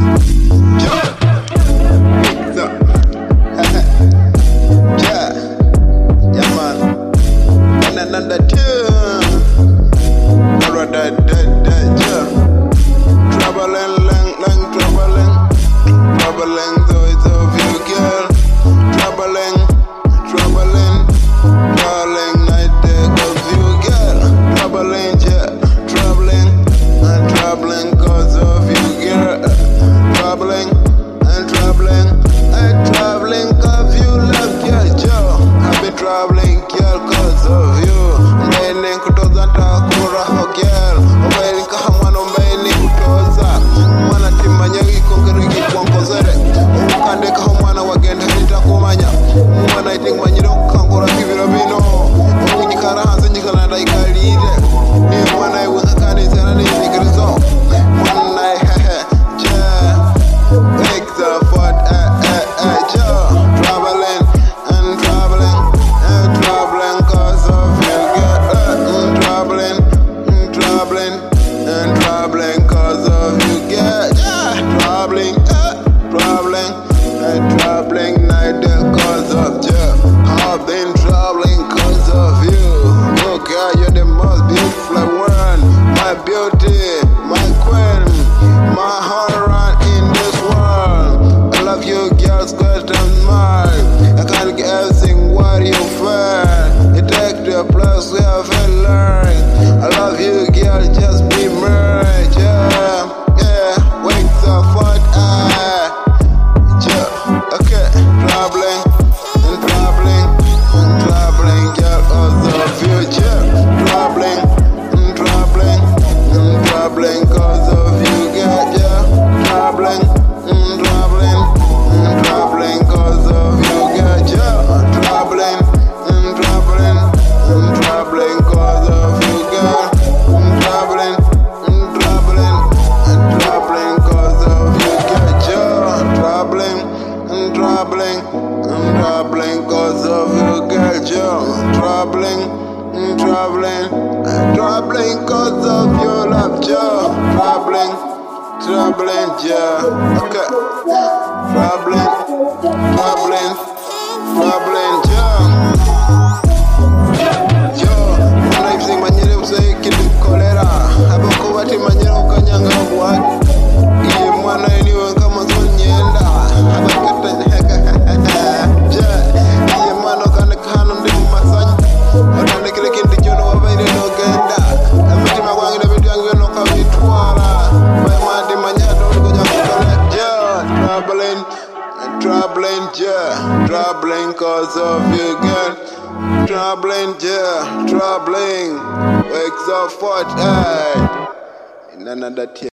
Traveling, girl, cause of you. Mbele kutoza takura ho girl. Mbele kahamwana mbele kutoza. Mwana timanyagi kongerigi kwankozere. Ukande kahamwana wagenda hitakumanya. Mwana iting manyiro kankura kibiro bino. Unyikara hanse nyikala ndaikalire. Ni mwana iweka kani zena ni zikrizo. Mwana hehe, ja. Wake the foot, ja. Traveling and traveling. Traveling cause of you, girl. Traveling cause of you, girl. Traveling night cause of you. I've been traveling cause of you. Oh girl, you're the most beautiful one. My beauty, my queen, my heart run in this world. I love you, girl, squared and mine. I can't get everything what you feel. You take the place we have learned. I love you, girl, just be merged. Yeah, wake the fuck up. Yeah, okay, traveling, girl, cause of you. Yeah, traveling, cause of you, girl. Yeah, traveling, cause of you, girl. Yeah, traveling cause of you, girl. Traveling cause of you, girl. Yeah, traveling cause of you, girl. Yeah, traveling cause of your love. Yeah, traveling, yeah. Okay, traveling, yeah. Kolera abako bati manyira ukanyanga bwat iye mwana eniwe kama zonyenda abakata ja iye mwana kana kana ndi masanyi otande kile kindi jono wabaire no genda amati magwangira bintu yangu no kabitwara mandi manyado ngoja kukala ja traveling cause of you, girl. Traveling, yeah, traveling. Wakes up 40, in another